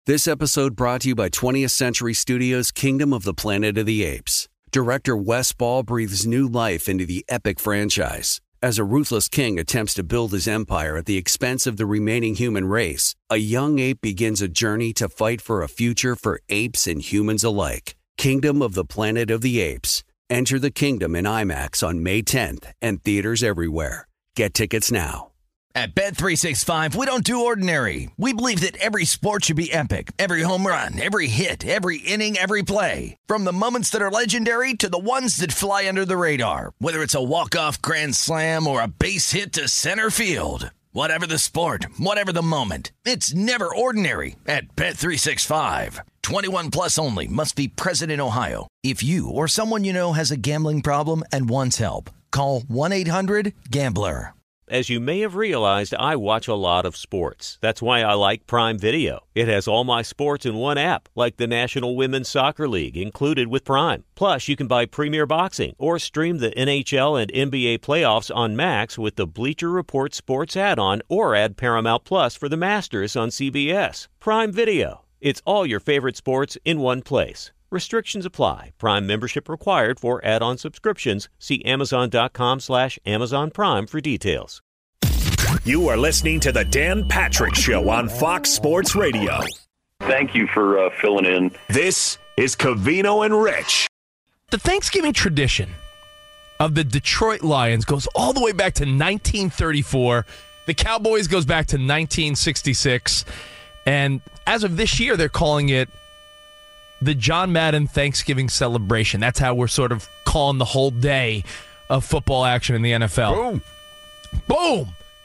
This episode brought to you by 20th Century Studios' Kingdom of the Planet of the Apes. Director Wes Ball breathes new life into the epic franchise. As a ruthless king attempts to build his empire at the expense of the remaining human race, a young ape begins a journey to fight for a future for apes and humans alike. Kingdom of the Planet of the Apes. Enter the kingdom in IMAX on May 10th and theaters everywhere. Get tickets now. At Bet365, we don't do ordinary. We believe that every sport should be epic. Every home run, every hit, every inning, every play. From the moments that are legendary to the ones that fly under the radar. Whether it's a walk-off grand slam or a base hit to center field. Whatever the sport, whatever the moment. It's never ordinary at Bet365. 21 plus only. Must be present in Ohio. If you or someone you know has a gambling problem and wants help, call 1-800-GAMBLER. As you may have realized, I watch a lot of sports. That's why I like Prime Video. It has all my sports in one app, like the National Women's Soccer League, included with Prime. Plus, you can buy Premier Boxing or stream the NHL and NBA playoffs on Max with the Bleacher Report Sports add-on, or add Paramount Plus for the Masters on CBS. Prime Video. It's all your favorite sports in one place. Restrictions apply. Prime membership required for add-on subscriptions. See Amazon.com/Amazon Prime for details. You are listening to the Dan Patrick Show on Fox Sports Radio. Thank you for filling in. This is Covino and Rich. The Thanksgiving tradition of the Detroit Lions goes all the way back to 1934. The Cowboys goes back to 1966. And as of this year, they're calling it the John Madden Thanksgiving celebration. That's how we're sort of calling the whole day of football action in the NFL. Boom. Boom.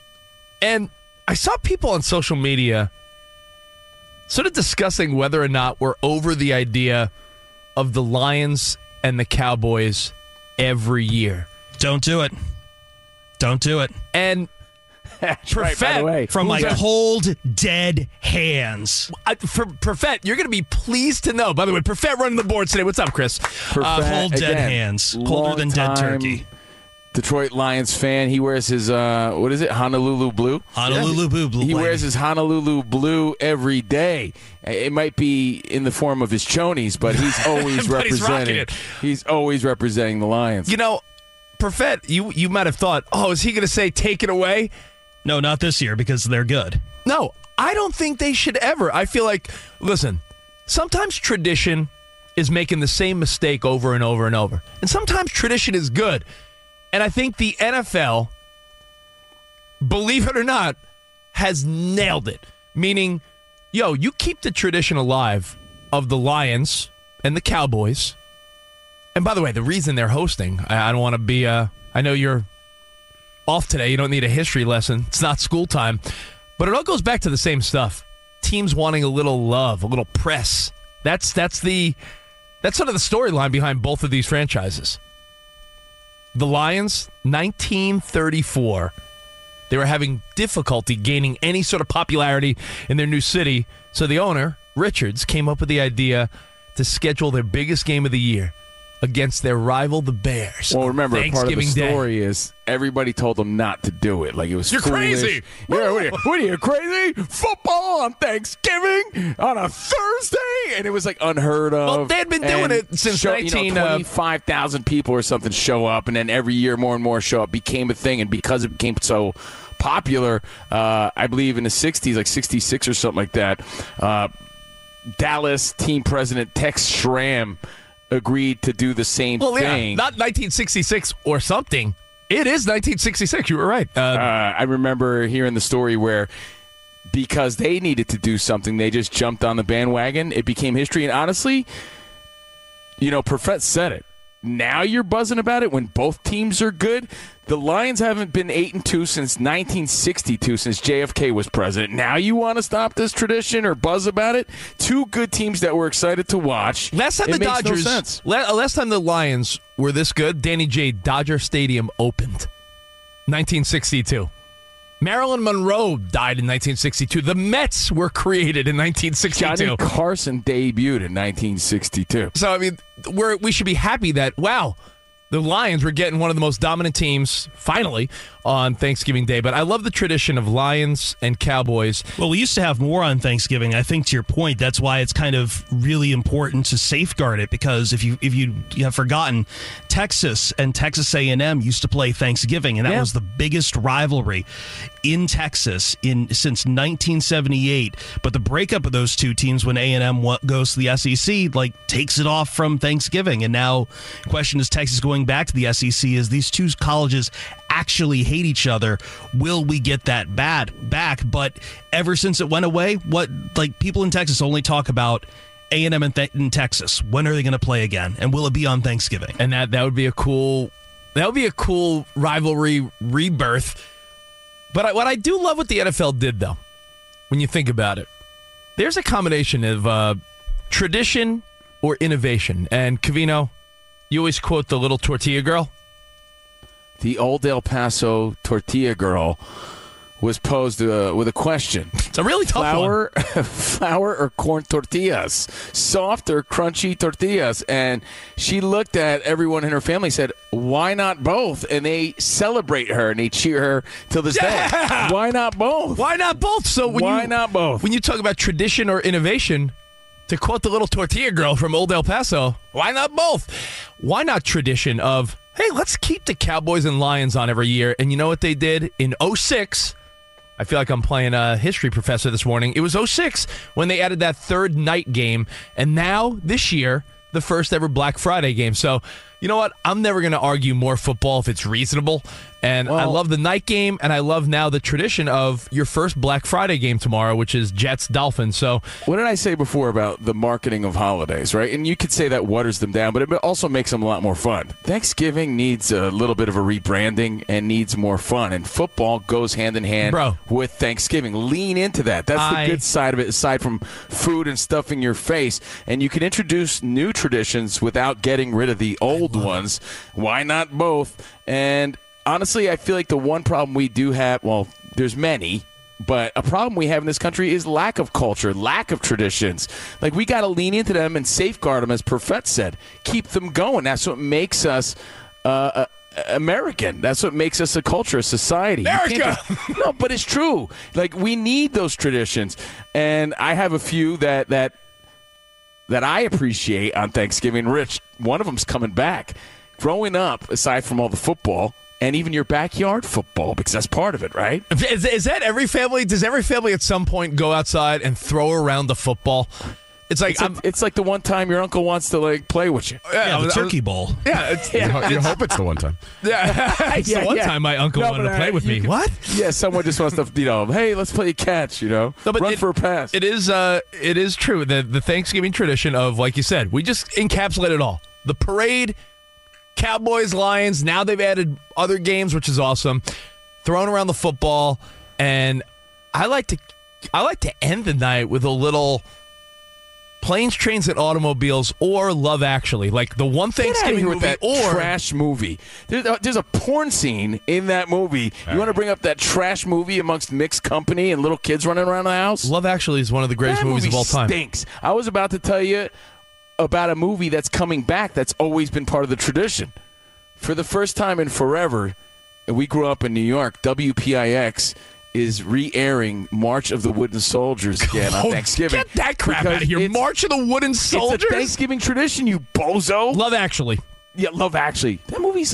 And I saw people on social media sort of discussing whether or not we're over the idea of the Lions and the Cowboys every year. Don't do it. Don't do it. And Right, by the way. From my cold, dead hands. For Perfett, you're going to be pleased to know. By the way, Perfett running the board today. What's up, Chris? Cold, dead hands. Colder than dead turkey. Detroit Lions fan. He wears his, what is it, Honolulu blue? Honolulu blue. He wears his Honolulu blue every day. It might be in the form of his chonies, but he's always representing. He's always representing the Lions. You know, Perfett, you might have thought, is he going to say take it away? No, not this year, because they're good. No, I don't think they should ever. I feel like, listen, sometimes tradition is making the same mistake over and over and over. And sometimes tradition is good. And I think the NFL, believe it or not, has nailed it. Meaning, you keep the tradition alive of the Lions and the Cowboys. And by the way, the reason they're hosting, I don't want to be, I know you're off today. You don't need a history lesson. It's not school time. But it all goes back to the same stuff. Teams wanting a little love, a little press. That's sort of the storyline behind both of these franchises. The Lions, 1934. They were having difficulty gaining any sort of popularity in their new city. So the owner, Richards, came up with the idea to schedule their biggest game of the year against their rival, the Bears. Well, remember, part of the story Day. is everybody told them not to do it. Like, it was You're foolish. crazy. Yeah, what are you, crazy? Football on Thanksgiving on a Thursday? And it was, like, unheard of. Well, they had been doing it since 25,000 people or something show up, and then every year more and more show up. Became a thing, and because it became so popular, I believe in the 60s, like 66 or something like that, Dallas team president Tex Schramm agreed to do the same thing. Not 1966 or something. It is 1966. You were right. I remember hearing the story where because they needed to do something, they just jumped on the bandwagon. It became history. And honestly, Perfett said it. Now you're buzzing about it when both teams are good. The Lions haven't been 8-2 since 1962, since JFK was president. Now you want to stop this tradition or buzz about it? Two good teams that we're excited to watch. Last time the Dodgers, no sense. Last time the Lions were this good, Danny J. Dodger Stadium opened, 1962. Marilyn Monroe died in 1962. The Mets were created in 1962. Johnny Carson debuted in 1962. So, I mean, we should be happy that, wow, the Lions were getting one of the most dominant teams, finally, on Thanksgiving Day. But I love the tradition of Lions and Cowboys. Well, we used to have more on Thanksgiving. I think, to your point, that's why it's kind of really important to safeguard it, because if you have forgotten, Texas and Texas A&M used to play Thanksgiving, and that was the biggest rivalry in Texas since 1978. But the breakup of those two teams when A&M goes to the SEC takes it off from Thanksgiving. And now the question is, Texas going back to the SEC, is these two colleges actually hate each other? Will we get that back? But ever since it went away, people in Texas only talk about A&M in Texas. When are they going to play again? And will it be on Thanksgiving? And that would be a cool rivalry rebirth. But what I do love what the NFL did, though, when you think about it, there's a combination of tradition or innovation. And Covino, you always quote the little tortilla girl. The old El Paso tortilla girl was posed with a question. It's a really tough one. Flour or corn tortillas? Soft or crunchy tortillas? And she looked at everyone in her family and said, why not both? And they celebrate her and they cheer her till this day. Why not both? Why not both? So why not both? When you talk about tradition or innovation, to quote the little tortilla girl from old El Paso, why not both? Why not tradition of, hey, let's keep the Cowboys and Lions on every year? And you know what they did in 2006? I feel like I'm playing a history professor this morning. It was 2006 when they added that third night game. And now, this year, the first ever Black Friday game. So, you know what? I'm never going to argue more football if it's reasonable. And I love the night game, and I love now the tradition of your first Black Friday game tomorrow, which is Jets-Dolphins. So, what did I say before about the marketing of holidays, right? And you could say that waters them down, but it also makes them a lot more fun. Thanksgiving needs a little bit of a rebranding and needs more fun, and football goes hand in hand with Thanksgiving. Lean into that. That's the good side of it, aside from food and stuffing your face. And you can introduce new traditions without getting rid of the old ones. Why not both? And honestly, I feel like the one problem we do have, well, there's many, but a problem we have in this country is lack of culture, lack of traditions. Like, we got to lean into them and safeguard them, as Perfett said. Keep them going. That's what makes us American. That's what makes us a culture, a society. America! No, but it's true. Like, we need those traditions. And I have a few that I appreciate on Thanksgiving. Rich, one of them's coming back. Growing up, aside from all the football, and even your backyard football, because that's part of it, right? Is that every family? Does every family at some point go outside and throw around the football? It's like the one time your uncle wants to play with you. Yeah, the turkey bowl. Yeah, you hope it's the one time. Yeah, it's the one time my uncle wanted to play with me. What? Yeah, someone just wants to, hey, let's play catch. Run for a pass. It is true. The Thanksgiving tradition of, like you said, we just encapsulate it all. The parade. Cowboys, Lions, now they've added other games, which is awesome. Throwing around the football, and I like to end the night with a little Planes, Trains, and Automobiles or Love Actually. Like the one Thanksgiving movie that or trash movie. There's a porn scene in that movie. You want to bring up that trash movie amongst mixed company and little kids running around the house? Love Actually is one of the greatest movies of all time. Stinks. I was about to tell you about a movie that's coming back that's always been part of the tradition. For the first time in forever, we grew up in New York, WPIX is re-airing March of the Wooden Soldiers again on Thanksgiving. Get that crap out of here. March of the Wooden Soldiers? It's a Thanksgiving tradition, you bozo. Love Actually. Yeah, Love Actually. That movie's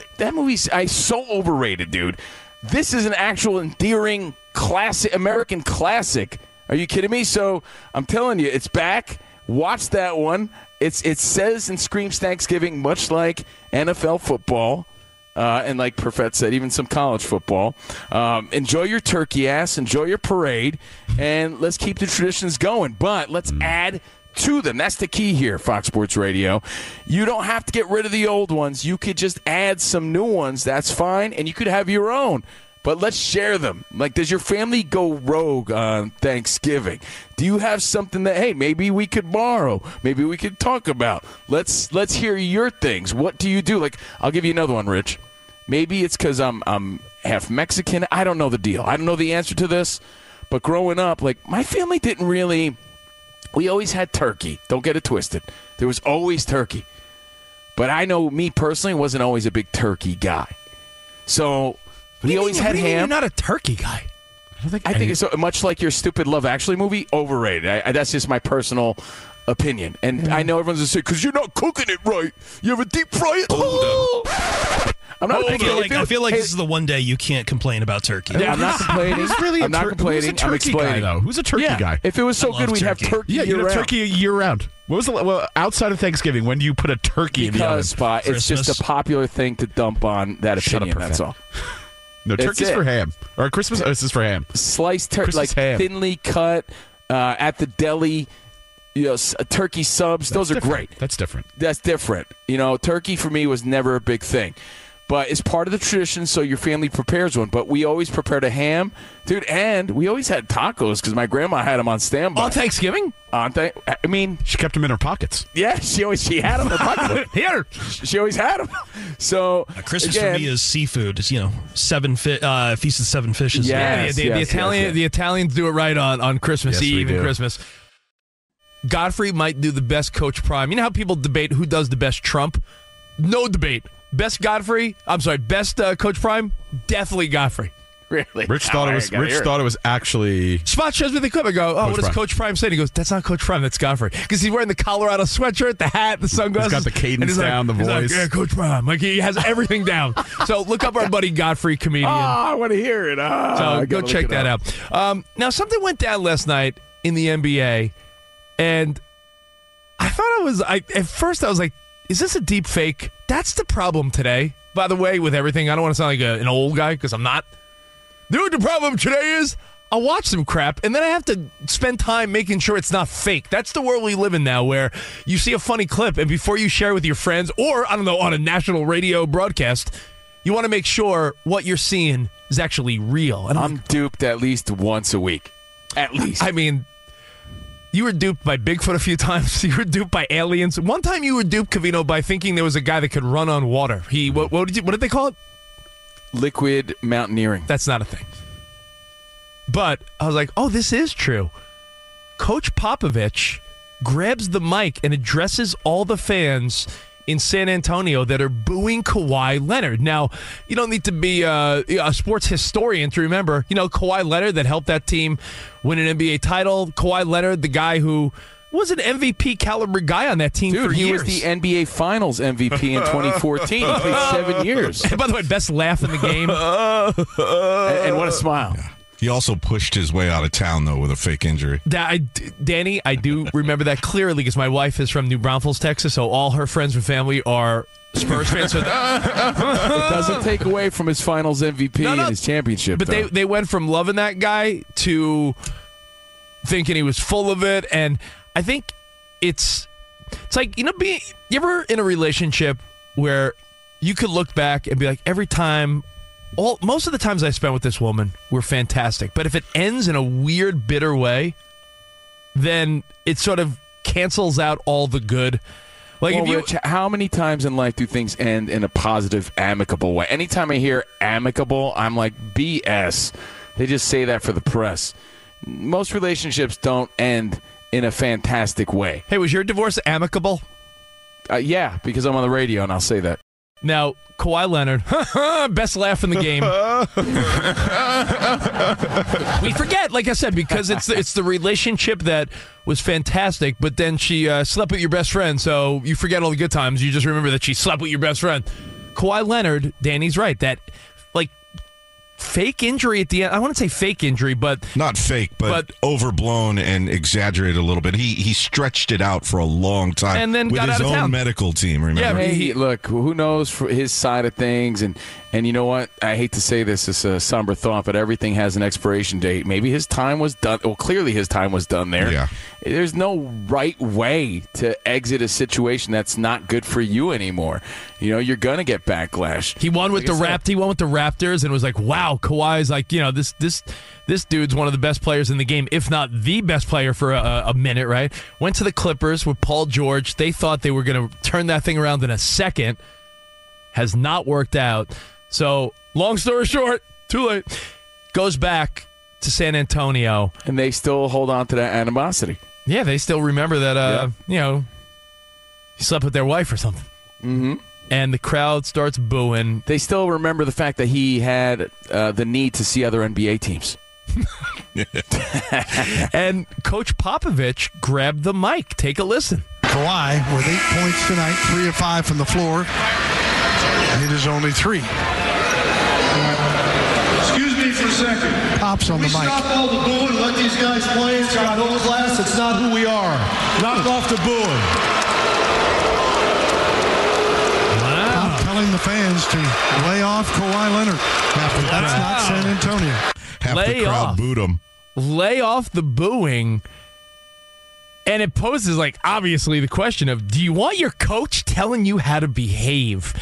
so overrated, dude. This is an actual endearing classic, American classic. Are you kidding me? So I'm telling you, it's back. Watch that one. It says and screams Thanksgiving, much like NFL football, and like Perfett said, even some college football. Enjoy your turkey ass, enjoy your parade, and let's keep the traditions going. But let's add to them. That's the key here, Fox Sports Radio. You don't have to get rid of the old ones. You could just add some new ones. That's fine, and you could have your own. But let's share them. Like, does your family go rogue on Thanksgiving? Do you have something that, hey, maybe we could borrow? Maybe we could talk about? Let's hear your things. What do you do? Like, I'll give you another one, Rich. Maybe it's because I'm half Mexican. I don't know the deal. I don't know the answer to this. But growing up, like, my family didn't really – we always had turkey. Don't get it twisted. There was always turkey. But I know me personally wasn't always a big turkey guy. So we always had ham. You're not a turkey guy. I think it's much like your stupid Love Actually movie, overrated. That's just my personal opinion. And I know everyone's going to say, because you're not cooking it right. You ever deep fry it? I'm not I feel like this is the one day you can't complain about turkey. Yeah, I'm not complaining. I'm not complaining. Who's a turkey guy, though? Who's a turkey guy? If it was so good, we'd have turkey Yeah, you'd have year-round. turkey year-round. What was outside of Thanksgiving, when do you put a turkey in the oven? Because it's just a popular thing to dump on that opinion, that's all. No, turkey's for ham. Or Christmas, this is for ham. Sliced turkey, like ham. thinly cut at the deli, turkey subs. Those are great. That's different. That's different. Turkey for me was never a big thing. But it's part of the tradition, so your family prepares one. But we always prepared a ham. Dude, and we always had tacos because my grandma had them on standby. On Thanksgiving? She kept them in her pockets. Yeah, she had them in her pocket. Here. She always had them. So Christmas for me is seafood. It's, Feast of Seven Fishes. The Italians do it right on Christmas Eve and Christmas. Godfrey might do the best Coach Prime. You know how people debate who does the best Trump? No debate. Best Coach Prime? Definitely Godfrey. Really? Rich thought it was actually. Spot shows me the clip. I go, what does Coach Prime say? And he goes, that's not Coach Prime, that's Godfrey. Because he's wearing the Colorado sweatshirt, the hat, the sunglasses. He's got the cadence down, the voice. Yeah, Coach Prime. Like, he has everything down. So look up our buddy Godfrey, comedian. I want to hear it. So go check that out. Now, something went down last night in the NBA, and I thought at first I was like, is this a deep fake? That's the problem today. By the way, with everything, I don't want to sound like an old guy because I'm not. Dude, the problem today is I'll watch some crap, and then I have to spend time making sure it's not fake. That's the world we live in now, where you see a funny clip, and before you share it with your friends, or, I don't know, on a national radio broadcast, you want to make sure what you're seeing is actually real. And I'm duped at least once a week. At least. I mean, you were duped by Bigfoot a few times. You were duped by aliens. One time you were duped, Covino, by thinking there was a guy that could run on water. What did they call it? Liquid mountaineering. That's not a thing. But I was like, this is true. Coach Popovich grabs the mic and addresses all the fans in San Antonio that are booing Kawhi Leonard. Now, you don't need to be a sports historian to remember, Kawhi Leonard that helped that team win an NBA title. Kawhi Leonard, the guy who was an MVP caliber guy on that team for years. He was the NBA Finals MVP in 2014. He played 7 years. And by the way, best laugh in the game. and what a smile. Yeah. He also pushed his way out of town, though, with a fake injury. Danny, I do remember that clearly because my wife is from New Braunfels, Texas, so all her friends and family are Spurs fans. So it doesn't take away from his Finals MVP and his championship. But they went from loving that guy to thinking he was full of it, and I think it's like, you ever in a relationship where you could look back and be like, every time. Most of the times I spent with this woman were fantastic, but if it ends in a weird, bitter way, then it sort of cancels out all the good. Like, Rich, how many times in life do things end in a positive, amicable way? Anytime I hear amicable, I'm like, BS. They just say that for the press. Most relationships don't end in a fantastic way. Hey, was your divorce amicable? Yeah, because I'm on the radio, and I'll say that. Now, Kawhi Leonard, best laugh in the game. We forget, like I said, because it's the relationship that was fantastic, but then she slept with your best friend, so you forget all the good times. You just remember that she slept with your best friend. Kawhi Leonard, Danny's right, that, like, fake injury at the end. I want to say fake injury, but not fake, but overblown and exaggerated a little bit. He stretched it out for a long time, and then with got his out of own town. medical team. Remember? Yeah, look, who knows for his side of things, and you know what? I hate to say this, it's a somber thought, but everything has an expiration date. Maybe his time was done. Well, clearly his time was done there. Yeah. There's no right way to exit a situation that's not good for you anymore. You're gonna get backlash. He won with the Raptors, and was like, wow, Kawhi's like, this dude's one of the best players in the game, if not the best player for a minute, right? Went to the Clippers with Paul George. They thought they were going to turn that thing around in a second. Has not worked out. So, long story short, too late. Goes back to San Antonio. And they still hold on to that animosity. Yeah, they still remember that, he slept with their wife or something. Mm-hmm. And the crowd starts booing. They still remember the fact that he had the need to see other NBA teams. And Coach Popovich grabbed the mic. Take a listen. Kawhi with 8 points tonight, 3 of 5 from the floor. It is only 3. Excuse me for a second. Pops on the mic. Stop all the booing. Let these guys play. It's got old class. It's not who we are. Knock off the booing. Wow. Pop telling the fans to lay off Kawhi Leonard. That's not San Antonio. Half the crowd booed him. Lay off the booing. And it poses, obviously the question of, do you want your coach telling you how to behave?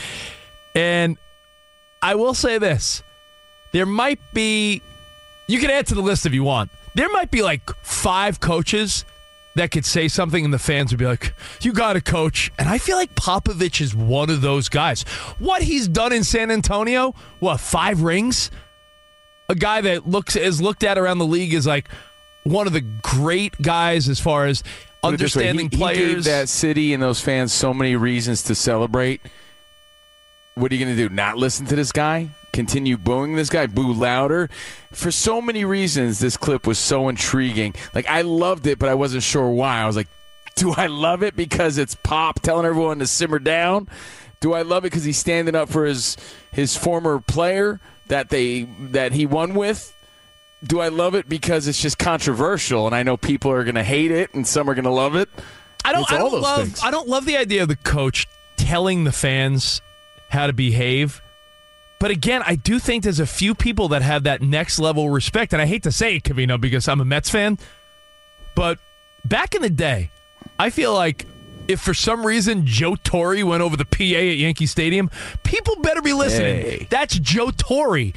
And I will say this. There might be, you can add to the list if you want. There might be 5 coaches that could say something and the fans would be like, you got it, coach. And I feel like Popovich is one of those guys. What he's done in San Antonio, 5 rings? A guy that is looked at around the league as one of the great guys as far as understanding players. He gave that city and those fans so many reasons to celebrate. What are you going to do? Not listen to this guy? Continue booing this guy? Boo louder? For so many reasons, this clip was so intriguing. I loved it, but I wasn't sure why. I was like, do I love it because it's Pop telling everyone to simmer down? Do I love it because he's standing up for his former player that he won with? Do I love it because it's just controversial and I know people are going to hate it and some are going to love it? I don't love the idea of the coach telling the fans how to behave. But again, I do think there's a few people that have that next level respect. And I hate to say it, Covino, because I'm a Mets fan. But back in the day, I feel like if for some reason Joe Torre went over the PA at Yankee Stadium, people better be listening. Hey. That's Joe Torre.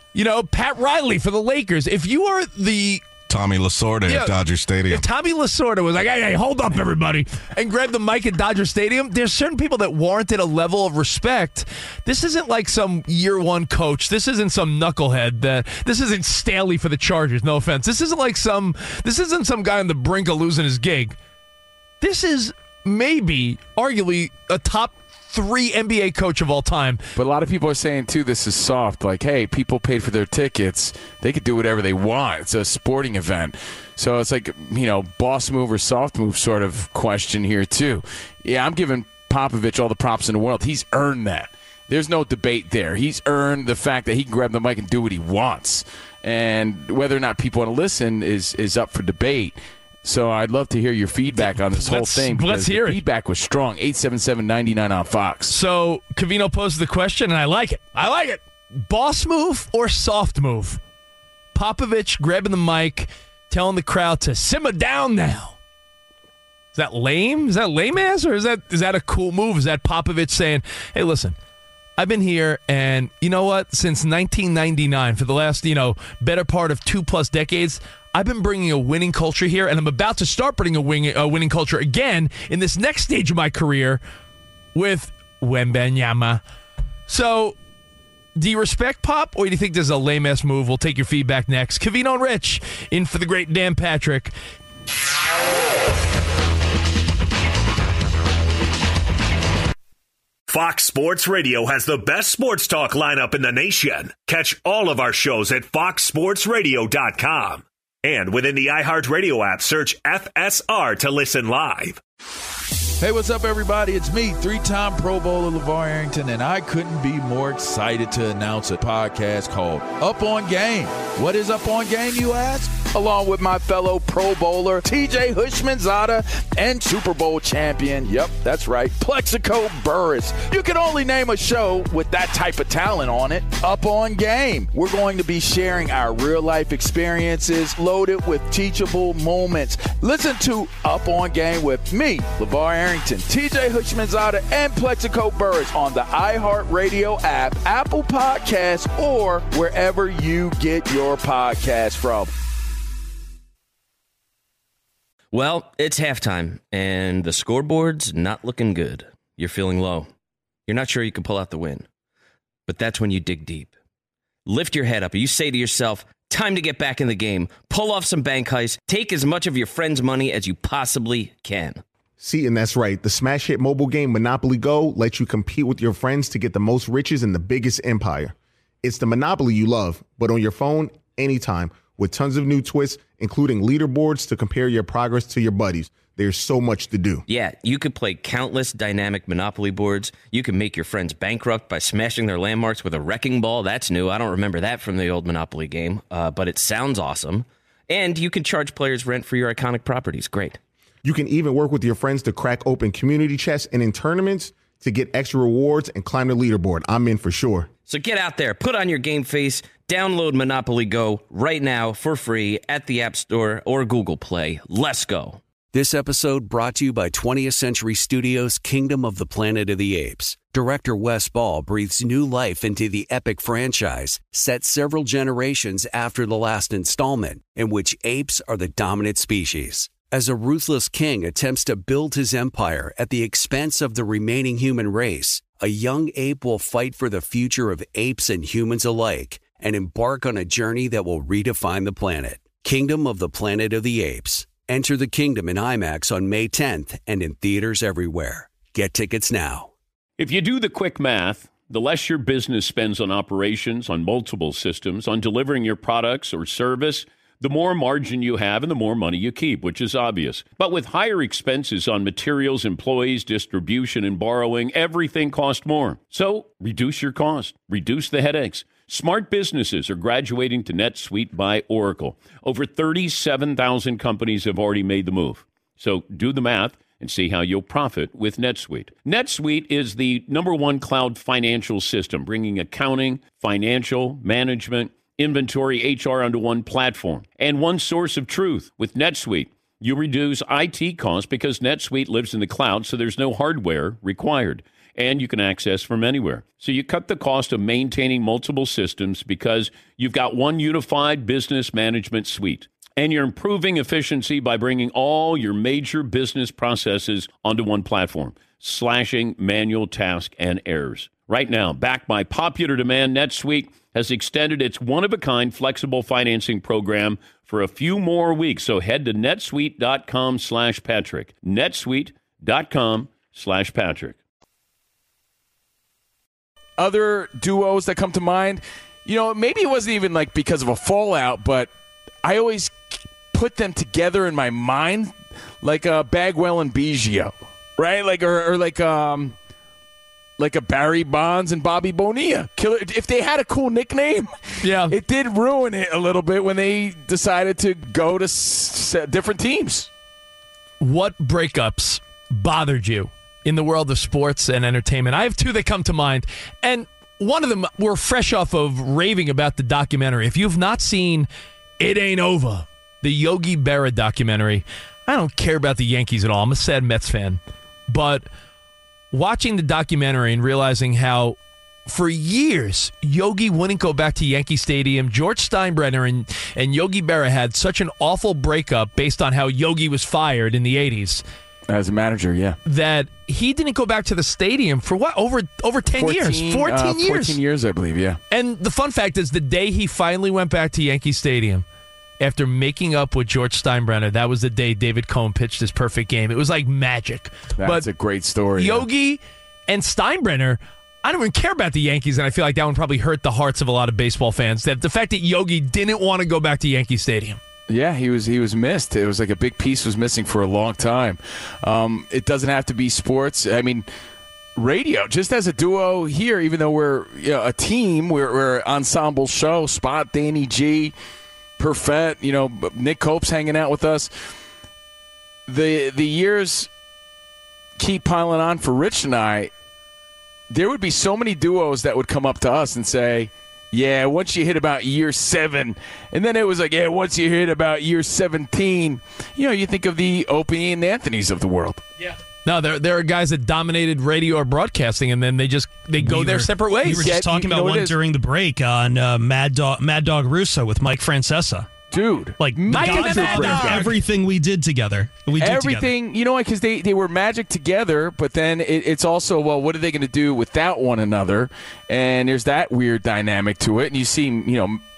Pat Riley for the Lakers. If you are the Tommy Lasorda at Dodger Stadium. If Tommy Lasorda was like, hey, hold up, everybody, and grabbed the mic at Dodger Stadium, there's certain people that warranted a level of respect. This isn't like some year one coach. This isn't some knucklehead. This isn't Staley for the Chargers. No offense. This isn't some guy on the brink of losing his gig. This is maybe, arguably, a top 3 NBA coach of all time. But a lot of people are saying, too, this is soft. Hey, people paid for their tickets. They could do whatever they want. It's a sporting event. So it's boss move or soft move sort of question here, too. Yeah, I'm giving Popovich all the props in the world. He's earned that. There's no debate there. He's earned the fact that he can grab the mic and do what he wants. And whether or not people want to listen is up for debate. So I'd love to hear your feedback on this whole thing. Let's hear it. Feedback was strong. 877-99 on Fox. So Covino posed the question, and I like it. Boss move or soft move? Popovich grabbing the mic, telling the crowd to simmer down now. Is that lame? Is that lame-ass, or is that a cool move? Is that Popovich saying, hey, listen, I've been here, and you know what? Since 1999, for the last, better part of 2+ decades, I've been bringing a winning culture here, and I'm about to start bringing a winning culture again in this next stage of my career with Wembanyama. So, do you respect Pop, or do you think this is a lame-ass move? We'll take your feedback next. Covino and Rich in for the great Dan Patrick. Fox Sports Radio has the best sports talk lineup in the nation. Catch all of our shows at foxsportsradio.com. And within the iHeartRadio app, search FSR to listen live. Hey, what's up, everybody? It's me, 3-time Pro Bowler LeVar Arrington, and I couldn't be more excited to announce a podcast called Up On Game. What is Up On Game, you ask? Along with my fellow Pro Bowler, TJ Hushmanzada, and Super Bowl champion, yep, that's right, Plexico Burress. You can only name a show with that type of talent on it. Up On Game. We're going to be sharing our real-life experiences loaded with teachable moments. Listen to Up On Game with me, LeVar Arrington, TJ Hushmanzada, and Plexico Burress on the iHeartRadio app, Apple Podcasts, or wherever you get your podcasts from. Well, it's halftime, and the scoreboard's not looking good. You're feeling low. You're not sure you can pull out the win. But that's when you dig deep. Lift your head up, and you say to yourself, time to get back in the game. Pull off some bank heists. Take as much of your friend's money as you possibly can. See, and that's right. The smash hit mobile game Monopoly Go lets you compete with your friends to get the most riches in the biggest empire. It's the Monopoly you love, but on your phone, anytime, with tons of new twists, including leaderboards to compare your progress to your buddies. There's so much to do. Yeah, you could play countless dynamic Monopoly boards. You can make your friends bankrupt by smashing their landmarks with a wrecking ball. That's new. I don't remember that from the old Monopoly game, but it sounds awesome. And you can charge players rent for your iconic properties. Great. You can even work with your friends to crack open community chests and in tournaments to get extra rewards and climb the leaderboard. I'm in for sure. So get out there, put on your game face, download Monopoly Go right now for free at the App Store or Google Play. Let's go. This episode brought to you by 20th Century Studios' Kingdom of the Planet of the Apes. Director Wes Ball breathes new life into the epic franchise, set several generations after the last installment, in which apes are the dominant species. As a ruthless king attempts to build his empire at the expense of the remaining human race, a young ape will fight for the future of apes and humans alike and embark on a journey that will redefine the planet. Kingdom of the Planet of the Apes. Enter the kingdom in IMAX on May 10th and in theaters everywhere. Get tickets now. If you do the quick math, the less your business spends on operations, on multiple systems, on delivering your products or service, the more margin you have and the more money you keep, which is obvious. But with higher expenses on materials, employees, distribution, and borrowing, everything costs more. So reduce your cost. Reduce the headaches. Smart businesses are graduating to NetSuite by Oracle. Over 37,000 companies have already made the move. So do the math and see how you'll profit with NetSuite. NetSuite is the #1 cloud financial system, bringing accounting, financial, management, inventory, HR onto one platform and one source of truth. With NetSuite, you reduce IT costs because NetSuite lives in the cloud, so there's no hardware required. And you can access from anywhere. So you cut the cost of maintaining multiple systems because you've got one unified business management suite. And you're improving efficiency by bringing all your major business processes onto one platform, slashing manual tasks and errors. Right now, backed by popular demand, NetSuite has extended its one-of-a-kind flexible financing program for a few more weeks. So head to netsuite.com/Patrick. netsuite.com/Patrick. Other duos that come to mind, maybe it wasn't even like because of a fallout, but I always put them together in my mind like a Bagwell and Biggio, right? Like a Barry Bonds and Bobby Bonilla. Killer. If they had a cool nickname, yeah, it did ruin it a little bit when they decided to go to different teams. What breakups bothered you in the world of sports and entertainment? I have two that come to mind, and one of them, we're fresh off of raving about the documentary. If you've not seen It Ain't Over, the Yogi Berra documentary, I don't care about the Yankees at all. I'm a sad Mets fan. But watching the documentary and realizing how for years Yogi wouldn't go back to Yankee Stadium. George Steinbrenner and Yogi Berra had such an awful breakup based on how Yogi was fired in the 80s. As a manager, yeah. That he didn't go back to the stadium for what? Over 10 years. 14 years. 14 years, I believe, yeah. And the fun fact is the day he finally went back to Yankee Stadium after making up with George Steinbrenner, that was the day David Cohn pitched his perfect game. It was like magic. That's a great story. Yogi and Steinbrenner, I don't even care about the Yankees, and I feel like that one probably hurt the hearts of a lot of baseball fans. That the fact that Yogi didn't want to go back to Yankee Stadium. Yeah, he was missed. It was like a big piece was missing for a long time. It doesn't have to be sports. I mean, radio, just as a duo here, even though we're a team, we're an ensemble show. Spot, Danny G, Perfett, Nick Cope's hanging out with us. The years keep piling on for Rich and I. There would be so many duos that would come up to us and say, yeah, once you hit about year 7, and then it was like, yeah, once you hit about year 17, you think of the Opie and Anthony's of the world. Yeah. No, there are guys that dominated radio or broadcasting, and then they go their separate ways. We were just talking about one during the break on Mad Dog Russo with Mike Francesa. Dude, like Mike and Mad Dog. Everything we did together. Everything, because they were magic together, but then it's also, well, what are they going to do without one another? And there's that weird dynamic to it. And you see,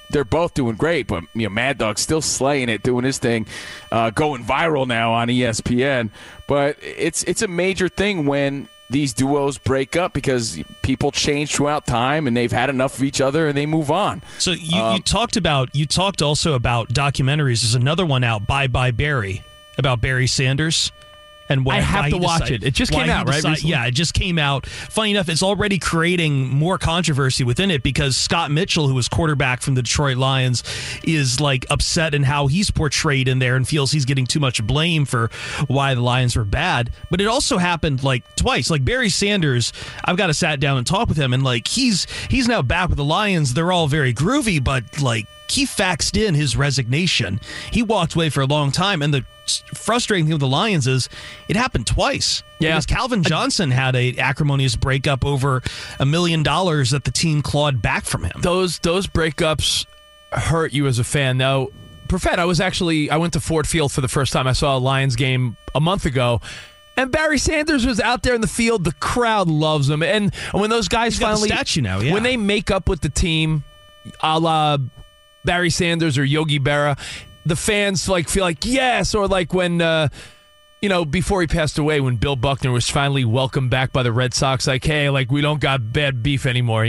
they're both doing great, but Mad Dog's still slaying it, doing his thing, going viral now on ESPN. But it's a major thing when these duos break up because people change throughout time and they've had enough of each other and they move on. So you talked also about documentaries. There's another one out, Bye Bye Barry, about Barry Sanders. And I have to watch it. It just came out, right? Yeah, it just came out. Funny enough, it's already creating more controversy within it because Scott Mitchell, who was quarterback from the Detroit Lions, is like upset in how he's portrayed in there and feels he's getting too much blame for why the Lions were bad. But it also happened like twice. Like Barry Sanders, I've got to sat down and talk with him, and like he's now back with the Lions. They're all very groovy, but like he faxed in his resignation. He walked away for a long time, and the frustrating thing with the Lions is it happened twice. Yeah, because Calvin Johnson had a acrimonious breakup over $1 million that the team clawed back from him. Those breakups hurt you as a fan. Now, Perfett, I went to Ford Field for the first time. I saw a Lions game a month ago. And Barry Sanders was out there in the field. The crowd loves him. And when those guys finally, got the statue now, yeah. When they make up with the team, a la Barry Sanders or Yogi Berra, the fans feel like yes, or like when before he passed away, when Bill Buckner was finally welcomed back by the Red Sox, like, hey, like we don't got bad beef anymore,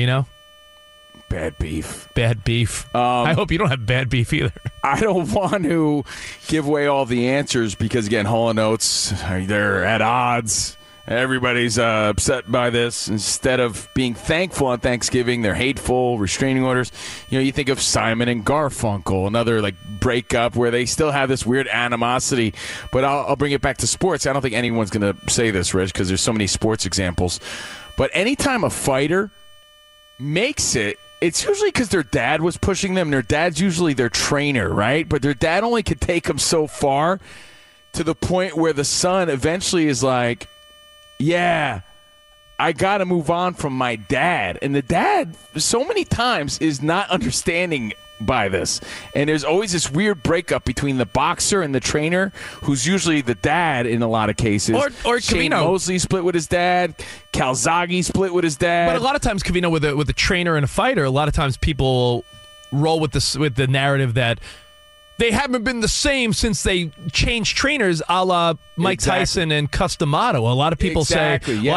Bad beef. I hope you don't have bad beef either. I don't want to give away all the answers because, again, Hall & Oates, they're at odds. Everybody's upset by this. Instead of being thankful on Thanksgiving, they're hateful, restraining orders. You think of Simon and Garfunkel, another breakup where they still have this weird animosity. But I'll bring it back to sports. I don't think anyone's going to say this, Rich, because there's so many sports examples. But anytime a fighter makes it, it's usually because their dad was pushing them. Their dad's usually their trainer, right? But their dad only could take them so far to the point where the son eventually is like, yeah, I got to move on from my dad. And the dad, so many times, is not understanding by this. And there's always this weird breakup between the boxer and the trainer, who's usually the dad in a lot of cases. Or Shane Covino. Mosley split with his dad. Calzaghe split with his dad. But a lot of times, Covino, with a trainer and a fighter, a lot of times people roll with the narrative that they haven't been the same since they changed trainers, a la Mike Tyson and Cus D'Amato. A lot of people say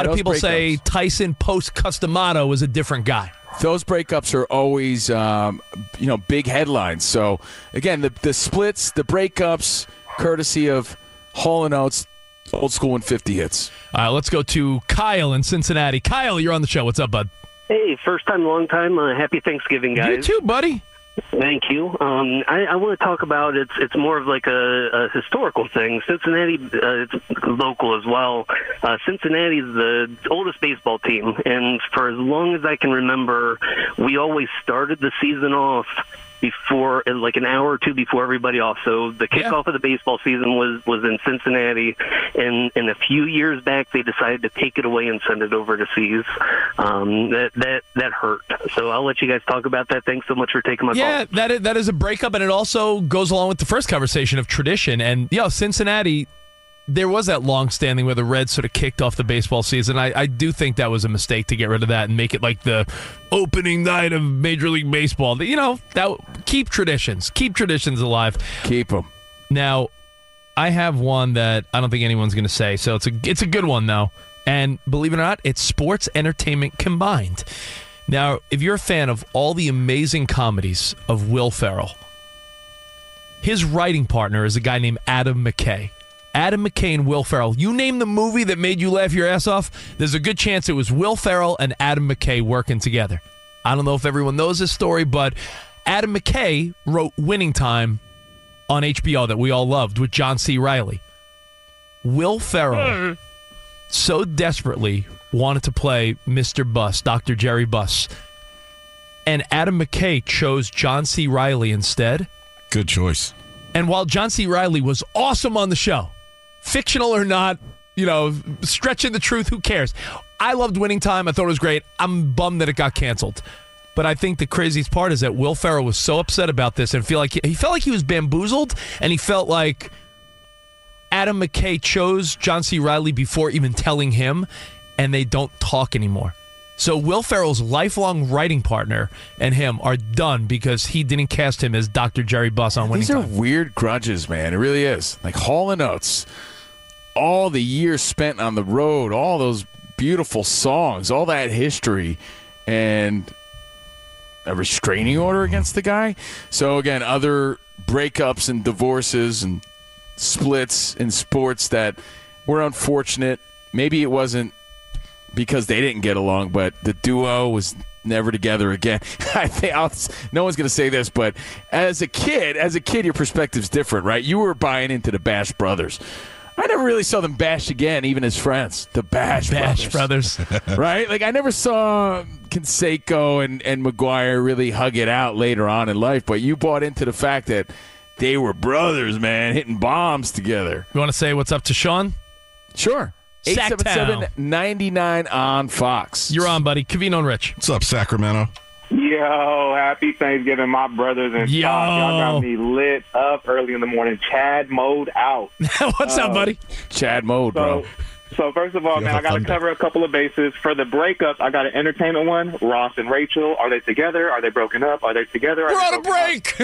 Tyson post Cus D'Amato was a different guy. Those breakups are always, big headlines. So again, the splits, the breakups, courtesy of Hall & Oates, Old School and 50 Hits. All right, let's go to Kyle in Cincinnati. Kyle, you're on the show. What's up, bud? Hey, first time, long time. Happy Thanksgiving, guys. You too, buddy. Thank you. I want to talk about it's more of like a historical thing. Cincinnati, it's local as well. Cincinnati's the oldest baseball team, and for as long as I can remember, we always started the season off before, like an hour or two before everybody off. So the kickoff of the baseball season was in Cincinnati, and a few years back they decided to take it away and send it over to C's. That hurt. So I'll let you guys talk about that. Thanks so much for taking my call. Yeah, that is a breakup, and it also goes along with the first conversation of tradition. And Cincinnati, there was that long standing where the Reds sort of kicked off the baseball season. I do think that was a mistake to get rid of that and make it like the opening night of Major League Baseball. Keep traditions alive. Keep them. Now, I have one that I don't think anyone's going to say, so it's a good one though. And believe it or not, it's sports entertainment combined. Now, if you're a fan of all the amazing comedies of Will Ferrell, his writing partner is a guy named Adam McKay. Adam McKay and Will Ferrell. You name the movie that made you laugh your ass off, there's a good chance it was Will Ferrell and Adam McKay working together. I don't know if everyone knows this story, but Adam McKay wrote Winning Time on HBO that we all loved with John C. Reilly. Will Ferrell so desperately wanted to play Mr. Buss, Dr. Jerry Buss, and Adam McKay chose John C. Reilly instead. Good choice. And while John C. Reilly was awesome on the show, fictional or not, stretching the truth, who cares? I loved Winning Time. I thought it was great. I'm bummed that it got canceled. But I think the craziest part is that Will Ferrell was so upset about this and he felt like he was bamboozled, and he felt like Adam McKay chose John C. Reilly before even telling him, and they don't talk anymore. So Will Ferrell's lifelong writing partner and him are done because he didn't cast him as Dr. Jerry Buss on Winning These are Time. weird grudges, man. It really is. Like Hall & Oates, all the years spent on the road, all those beautiful songs, all that history, and a restraining order against the guy. So, again, other breakups and divorces and splits in sports that were unfortunate. Maybe it wasn't because they didn't get along, but the duo was never together again. I think no one's going to say this, but as a kid, your perspective's different, right? You were buying into the Bash Brothers. I never really saw them bash again, even as friends. The Bash Brothers. Right? Like, I never saw Canseco and McGuire really hug it out later on in life, but you bought into the fact that they were brothers, man, hitting bombs together. You want to say what's up to Sean? Sure. 877-99 on Fox. You're on, buddy. Covino and Rich. What's up, Sacramento? Yo, happy Thanksgiving, my brothers and Yo. Fox. Y'all got me lit up early in the morning. Chad mode out. What's up, buddy? Chad mode, bro. So first of all, man, I got to cover a couple of bases. For the breakups, I got an entertainment one. Ross and Rachel, are they together? Are they broken up? Are they together? We're on a break.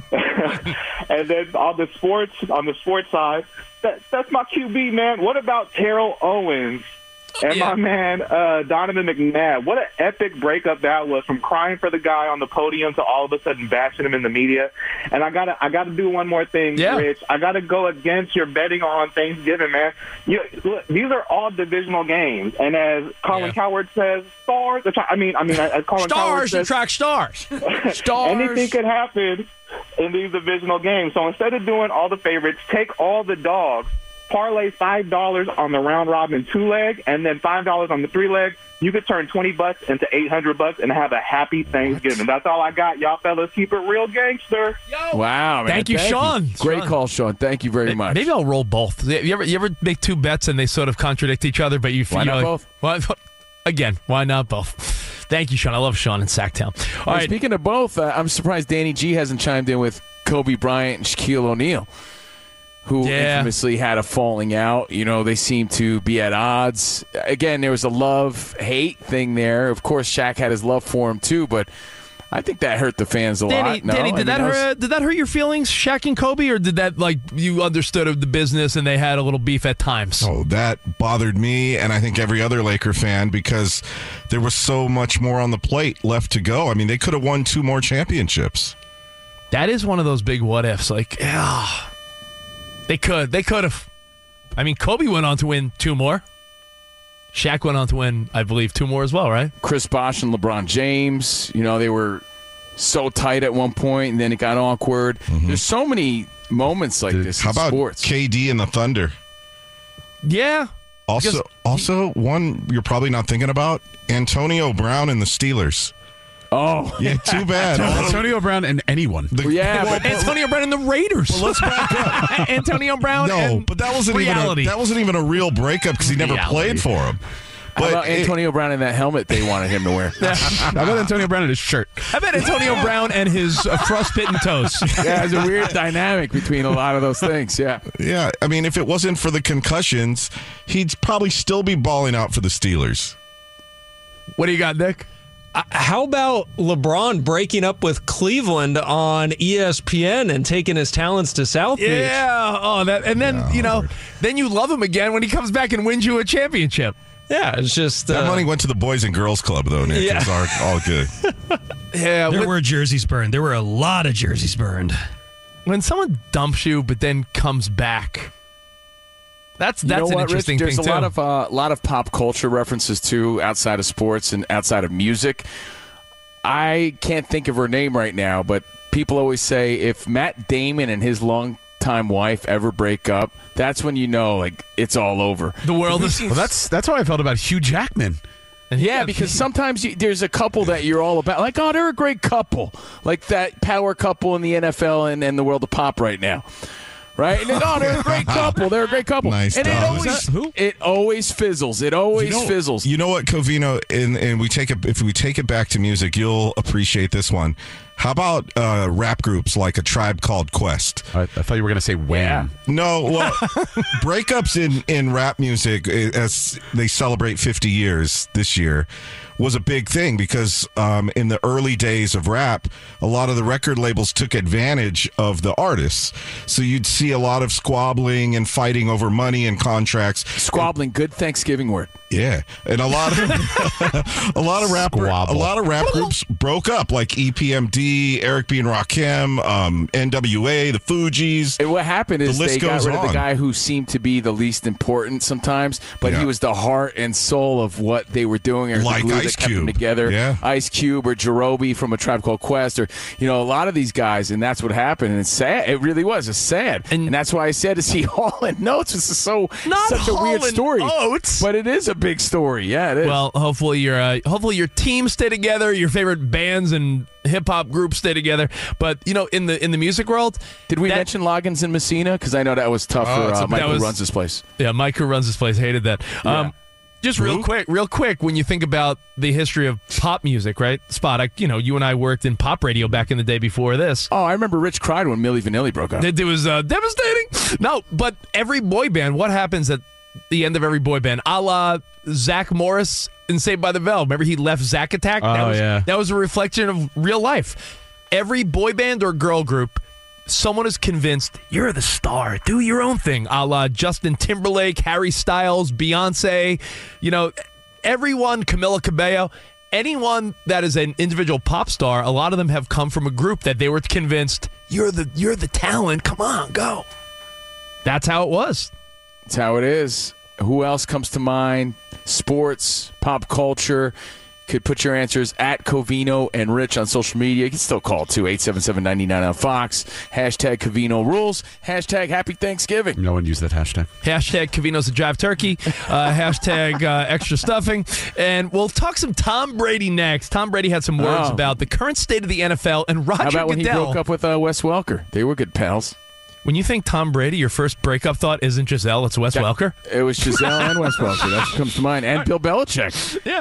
And then on the sports side, that's my QB, man. What about Terrell Owens and my man Donovan McNabb? What an epic breakup that was, from crying for the guy on the podium to all of a sudden bashing him in the media. And I gotta do one more thing, Rich. I gotta go against your betting on Thanksgiving, man. Look, these are all divisional games, and as Colin Cowherd says, stars. As Colin Cowherd says, attract stars. Anything could happen in these divisional games. So instead of doing all the favorites, take all the dogs, parlay $5 on the round robin 2-leg, and then $5 on the 3-leg. You could turn $20 into $800 and have a happy Thanksgiving. That's all I got, y'all fellas. Keep it real, gangster. Wow, man. Thank you, Sean. Great call, Sean. Thank you very much. Maybe I'll roll both. You ever make two bets and they sort of contradict each other, but why not both? Again, why not both? Thank you, Sean. I love Sean in Sacktown. All right. Speaking of both, I'm surprised Danny G hasn't chimed in with Kobe Bryant and Shaquille O'Neal, who infamously had a falling out. You know, they seem to be at odds. Again, there was a love-hate thing there. Of course, Shaq had his love for him, too, but I think that hurt the fans a lot. No? Danny, did that hurt your feelings, Shaq and Kobe, or did that, like, you understood of the business and they had a little beef at times? Oh, that bothered me and I think every other Laker fan, because there was so much more on the plate left to go. I mean, they could have won 2 more championships. That is one of those big what-ifs. Like, they could have. I mean, Kobe went on to win 2 more. Shaq went on to win, I believe, 2 more as well, right? Chris Bosh and LeBron James, you know, they were so tight at one point, and then it got awkward. Mm-hmm. There's so many moments like this in sports. KD and the Thunder? Yeah. Also, one you're probably not thinking about, Antonio Brown and the Steelers. Oh. Yeah, too bad. Antonio Brown and anyone. But Antonio Brown and the Raiders. Well, let's back up. Antonio Brown and but that wasn't even a real breakup because he never played for him. How about Antonio Brown in that helmet they wanted him to wear? How about Antonio Brown in his shirt? How about Antonio Brown and his frostbitten toes? Yeah, there's a weird dynamic between a lot of those things, yeah. Yeah, I mean, if it wasn't for the concussions, he'd probably still be balling out for the Steelers. What do you got, Nick? How about LeBron breaking up with Cleveland on ESPN and taking his talents to South Beach? Yeah. Then you love him again when he comes back and wins you a championship. Yeah, it's just... that money went to the Boys and Girls Club, though, Nick. Yeah. It was all good. Yeah. There were jerseys burned. There were a lot of jerseys burned. When someone dumps you but then comes back... That's an interesting Rich? thing, too. There's a lot of pop culture references, too, outside of sports and outside of music. I can't think of her name right now, but people always say if Matt Damon and his longtime wife ever break up, that's when you know, like, it's all over. The world is... Well, that's how I felt about Hugh Jackman. Yeah, because sometimes there's a couple that you're all about. Like, oh, they're a great couple. Like that power couple in the NFL and the world of pop right now. Right? And then, they're a great couple. They're a great couple. Nice. And it always fizzles. It always fizzles. You know what, Covino? And if we take it back to music, you'll appreciate this one. How about rap groups like A Tribe Called Quest? I thought you were going to say Wham. Yeah. No, well, breakups in rap music, as they celebrate 50 years this year, was a big thing because in the early days of rap, a lot of the record labels took advantage of the artists. So you'd see a lot of squabbling and fighting over money and contracts. Squabbling, good Thanksgiving word. Yeah, and a lot of rap groups broke up, like EPMD, Eric B. and Rakim, NWA, the Fugees. And what happened is they got rid of the on. guy who seemed to be the least important sometimes, but he was the heart and soul of what they were doing, or like the glue Ice that kept them Cube. together. Yeah. Ice Cube or Jerobi from A Tribe Called Quest, or a lot of these guys, and that's what happened. And it's sad. It really was. It's sad, and that's why I said to see Hall and Oates was such a weird story. Oates. But it is a big story. Yeah, it is. Well, hopefully your teams stay together, your favorite bands and hip hop groups stay together. But in the music world, did we mention Loggins and Messina? Because I know that was tough for Mike who runs this place. Yeah, Mike who runs this place hated that. Yeah. Just real quick, when you think about the history of pop music, right? Spot, you and I worked in pop radio back in the day before this. Oh, I remember Rich cried when Milli Vanilli broke up. It was devastating. No, but every boy band, what happens at the end of every boy band? A la Zach Morris in Saved by the Bell. Remember he left Zack Attack? That was a reflection of real life. Every boy band or girl group, someone is convinced you're the star. Do your own thing. A la Justin Timberlake, Harry Styles, Beyonce. Everyone, Camila Cabello. Anyone that is an individual pop star, a lot of them have come from a group that they were convinced you're the talent. Come on, go. That's how it was. That's how it is. Who else comes to mind? Sports, pop culture. Could put your answers at Covino and Rich on social media. You can still call, too, 877-99 on Fox. Hashtag Covino rules. Hashtag Happy Thanksgiving. No one used that hashtag. Hashtag Covino's a Jive Turkey. Hashtag extra stuffing. And we'll talk some Tom Brady next. Tom Brady had some words about the current state of the NFL. And Roger How about when Goodell, he broke up with Wes Welker? They were good pals. When you think Tom Brady, your first breakup thought isn't Giselle, it's Wes Welker? It was Giselle and Wes Welker. That's what comes to mind. And Bill Belichick. Yeah.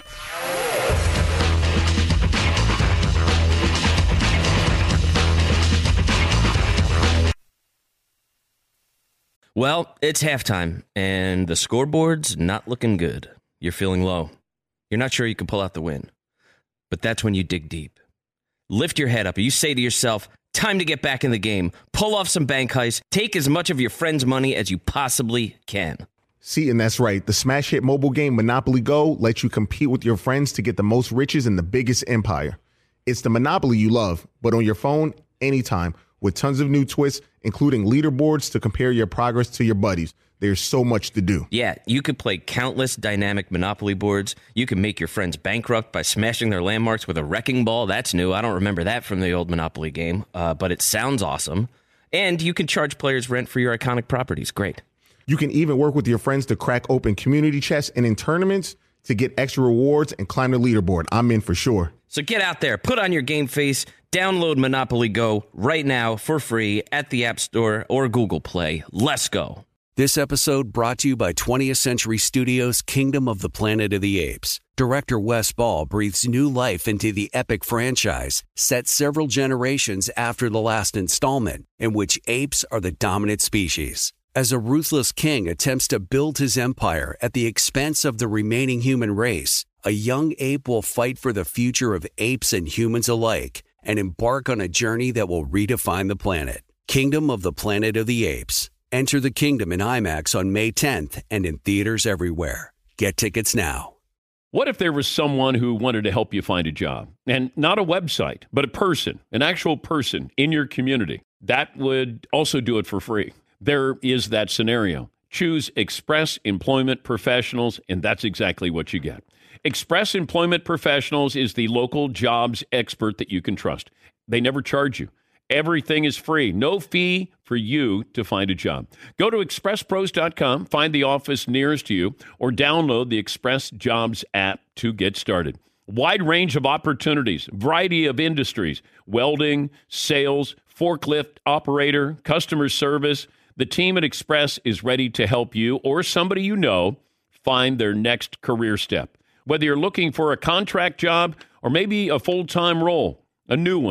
Well, it's halftime, and the scoreboard's not looking good. You're feeling low. You're not sure you can pull out the win. But that's when you dig deep. Lift your head up, and you say to yourself, time to get back in the game. Pull off some bank heists. Take as much of your friend's money as you possibly can. See, and that's right. The smash hit mobile game Monopoly Go lets you compete with your friends to get the most riches in the biggest empire. It's the Monopoly you love, but on your phone, anytime, with tons of new twists, including leaderboards to compare your progress to your buddies. There's so much to do. Yeah, you could play countless dynamic Monopoly boards. You can make your friends bankrupt by smashing their landmarks with a wrecking ball. That's new. I don't remember that from the old Monopoly game, but it sounds awesome. And you can charge players rent for your iconic properties. Great. You can even work with your friends to crack open community chests and in tournaments to get extra rewards and climb the leaderboard. I'm in for sure. So get out there, put on your game face, download Monopoly Go right now for free at the App Store or Google Play. Let's go. This episode brought to you by 20th Century Studios' Kingdom of the Planet of the Apes. Director Wes Ball breathes new life into the epic franchise, set several generations after the last installment, in which apes are the dominant species. As a ruthless king attempts to build his empire at the expense of the remaining human race, a young ape will fight for the future of apes and humans alike and embark on a journey that will redefine the planet. Kingdom of the Planet of the Apes. Enter the kingdom in IMAX on May 10th and in theaters everywhere. Get tickets now. What if there was someone who wanted to help you find a job? And not a website, but a person, an actual person in your community. That would also do it for free. There is that scenario. Choose Express Employment Professionals, and that's exactly what you get. Express Employment Professionals is the local jobs expert that you can trust. They never charge you. Everything is free. No fee for you to find a job. Go to expresspros.com, find the office nearest to you, or download the Express Jobs app to get started. Wide range of opportunities, variety of industries, welding, sales, forklift operator, customer service. The team at Express is ready to help you or somebody you know find their next career step. Whether you're looking for a contract job or maybe a full-time role, a new one,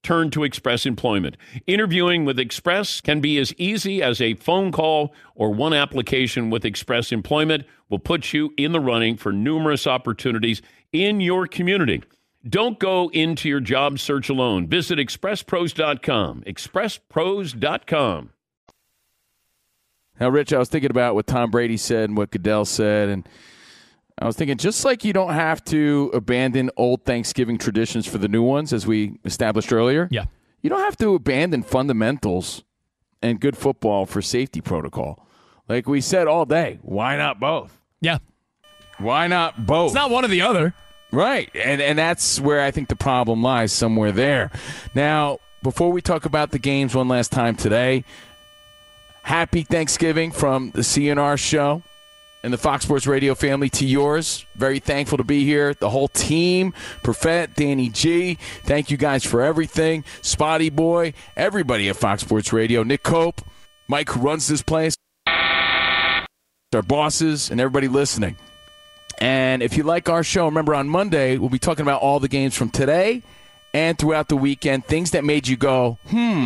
turn to Express Employment. Interviewing with Express can be as easy as a phone call, or one application with Express Employment will put you in the running for numerous opportunities in your community. Don't go into your job search alone. Visit expresspros.com. expresspros.com. Now, Rich, I was thinking about what Tom Brady said and what Goodell said, and I was thinking, just like you don't have to abandon old Thanksgiving traditions for the new ones, as we established earlier, you don't have to abandon fundamentals and good football for safety protocol. Like we said all day, why not both? Yeah. Why not both? It's not one or the other. Right, and that's where I think the problem lies, somewhere there. Now, before we talk about the games one last time today, happy Thanksgiving from the CNR show and the Fox Sports Radio family to yours. Very thankful to be here. The whole team, Perfett, Danny G, thank you guys for everything. Spotty Boy, everybody at Fox Sports Radio, Nick Cope, Mike who runs this place, our bosses, and everybody listening. And if you like our show, remember on Monday, we'll be talking about all the games from today and throughout the weekend, things that made you go,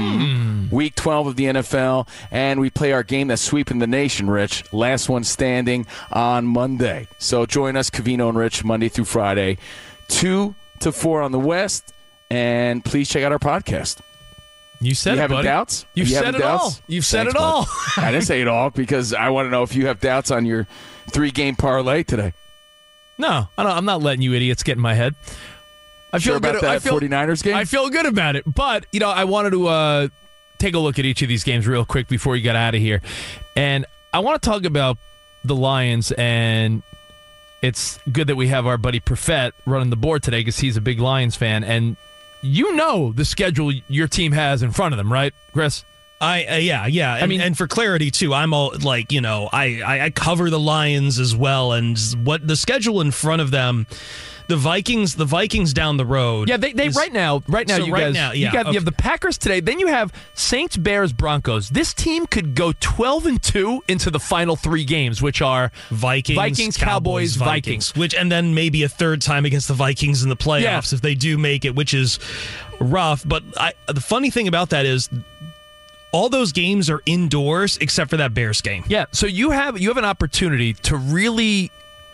Week 12 of the NFL, and we play our game that's sweeping the nation, Rich. Last one standing on Monday. So join us, Covino and Rich, Monday through Friday, 2 to 4 on the West, and please check out our podcast. You said it, buddy. Doubts? You've said it all. You've said it all. I didn't say it all because I want to know if you have doubts on your 3-game parlay today. No, I'm not letting you idiots get in my head. I feel about good that 49ers game? I feel good about it. But, I wanted to take a look at each of these games real quick before you got out of here. And I want to talk about the Lions, and it's good that we have our buddy Perfett running the board today because he's a big Lions fan. And you know the schedule your team has in front of them, right, Chris? Yeah. And for clarity too, I'm all like, I cover the Lions as well, and what the schedule in front of them, the Vikings down the road. Yeah, they right now you have the Packers today, then you have Saints, Bears, Broncos. This team could go 12-2 into the final 3 games, which are Vikings, Cowboys, Vikings. And then maybe a third time against the Vikings in the playoffs if they do make it, which is rough. But the funny thing about that is all those games are indoors except for that Bears game. Yeah, so you have an opportunity to really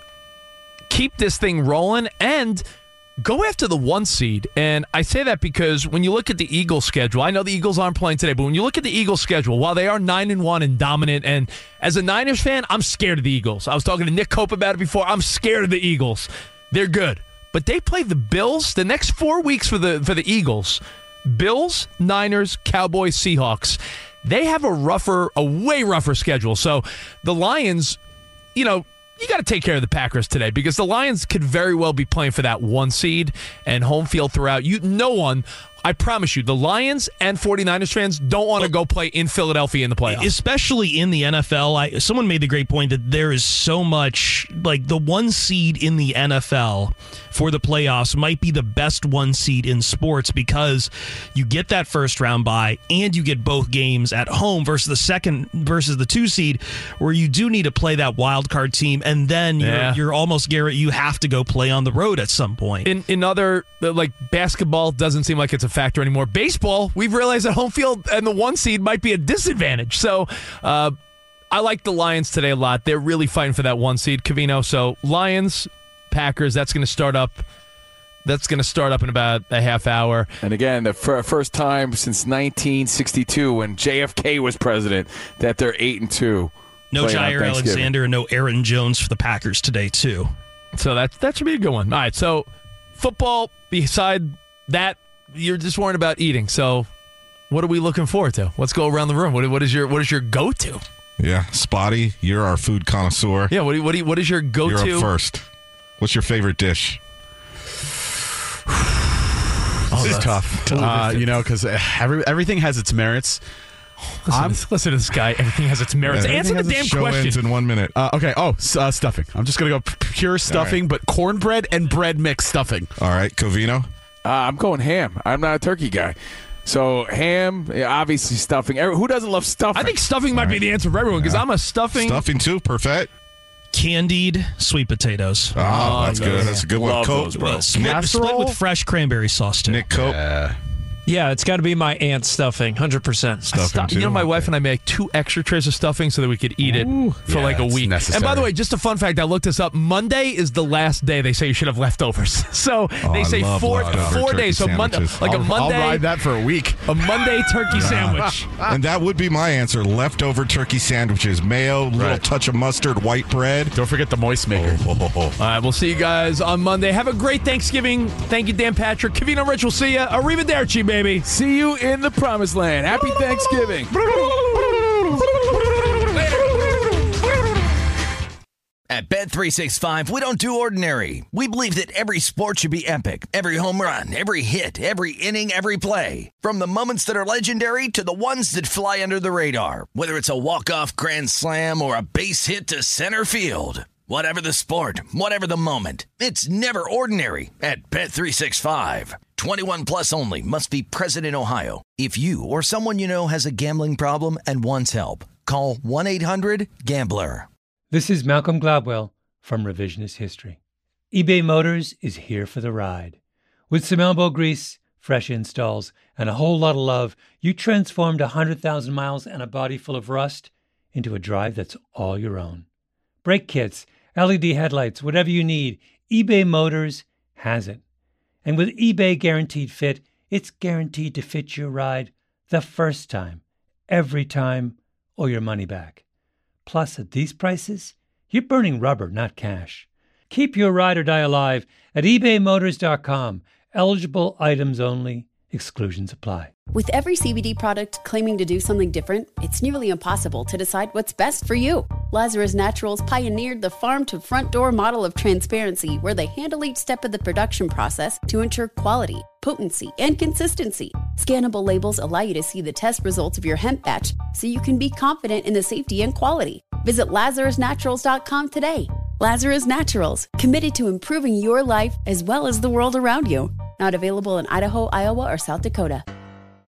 keep this thing rolling and go after the 1 seed. And I say that because when you look at the Eagles schedule, I know the Eagles aren't playing today, but when you look at the Eagles schedule, while they are 9-1 and dominant, and as a Niners fan, I'm scared of the Eagles. I was talking to Nick Cope about it before. I'm scared of the Eagles. They're good. But they play the Bills the next 4 weeks for the Eagles. Bills, Niners, Cowboys, Seahawks. They have a way rougher schedule. So the Lions, you got to take care of the Packers today because the Lions could very well be playing for that 1 seed and home field throughout. I promise you, the Lions and 49ers fans don't want to go play in Philadelphia in the playoffs. Especially in the NFL. Someone made the great point that there is so much, like the 1 seed in the NFL for the playoffs might be the best 1 seed in sports because you get that first round bye and you get both games at home versus the 2 seed where you do need to play that wild card team, and then you're almost guaranteed you have to go play on the road at some point. In other, like basketball doesn't seem like it's a factor anymore. Baseball, we've realized that home field and the 1 seed might be a disadvantage. So I like the Lions today a lot. They're really fighting for that 1 seed, Covino. So Lions, Packers, that's going to start up. That's going to start up in about a half hour. And again, the first time since 1962 when JFK was president that they're 8-2. No Jair Alexander and no Aaron Jones for the Packers today too. So that should be a good one. All right, so football, beside that, you're just worried about eating. So what are we looking forward to? Let's go around the room. What is your go-to? Yeah, Spotty, you're our food connoisseur. Yeah, what is your go-to? You're up first. What's your favorite dish? This is tough. Because everything has its merits. Listen to this guy. Everything has its merits. Answer the damn question. Ends in 1 minute. Okay. Stuffing. I'm just going to go pure stuffing, but cornbread and bread mix stuffing. All right, Covino? I'm going ham. I'm not a turkey guy. So ham, obviously stuffing. Who doesn't love stuffing? I think stuffing might be the answer for everyone because I'm a stuffing. Stuffing too, Perfect. Candied sweet potatoes. Oh, that's good. That's a good one. Love those, bro. Split with fresh cranberry sauce too. Nick Cope. Yeah, it's got to be my aunt's stuffing, 100%. You know, my wife and I make 2 extra trays of stuffing so that we could eat it for like a week. necessary. And by the way, just a fun fact, I looked this up. Monday is the last day they say you should have leftovers. So they say I love 4 leftover days. So turkey Monday, sandwiches. like a Monday. I'll ride that for a week. A Monday turkey sandwich. And that would be my answer. Leftover turkey sandwiches. Mayo, little touch of mustard, white bread. Don't forget the moist maker. All right, we'll see you guys on Monday. Have a great Thanksgiving. Thank you, Dan Patrick. Kavino Rich, we'll see you. Arrivederci, baby. See you in the promised land. Happy Thanksgiving. At Bet365, we don't do ordinary. We believe that every sport should be epic. Every home run, every hit, every inning, every play. From the moments that are legendary to the ones that fly under the radar. Whether it's a walk-off grand slam or a base hit to center field. Whatever the sport, whatever the moment, it's never ordinary at Bet365. 21 plus only. Must be present in Ohio. If you or someone you know has a gambling problem and wants help, call 1-800-GAMBLER. This is Malcolm Gladwell from Revisionist History. eBay Motors is here for the ride. With some elbow grease, fresh installs, and a whole lot of love, you transformed 100,000 miles and a body full of rust into a drive that's all your own. Brake kits, LED headlights, whatever you need, eBay Motors has it. And with eBay Guaranteed Fit, it's guaranteed to fit your ride the first time, every time, or your money back. Plus, at these prices, you're burning rubber, not cash. Keep your ride or die alive at ebaymotors.com. Eligible items only. Exclusions apply. With every CBD product claiming to do something different, it's nearly impossible to decide what's best for you. Lazarus Naturals pioneered the farm-to-front-door model of transparency, where they handle each step of the production process to ensure quality, potency, and consistency. Scannable labels allow you to see the test results of your hemp batch, so you can be confident in the safety and quality. Visit LazarusNaturals.com today. Lazarus Naturals, committed to improving your life as well as the world around you. Not available in Idaho, Iowa, or South Dakota.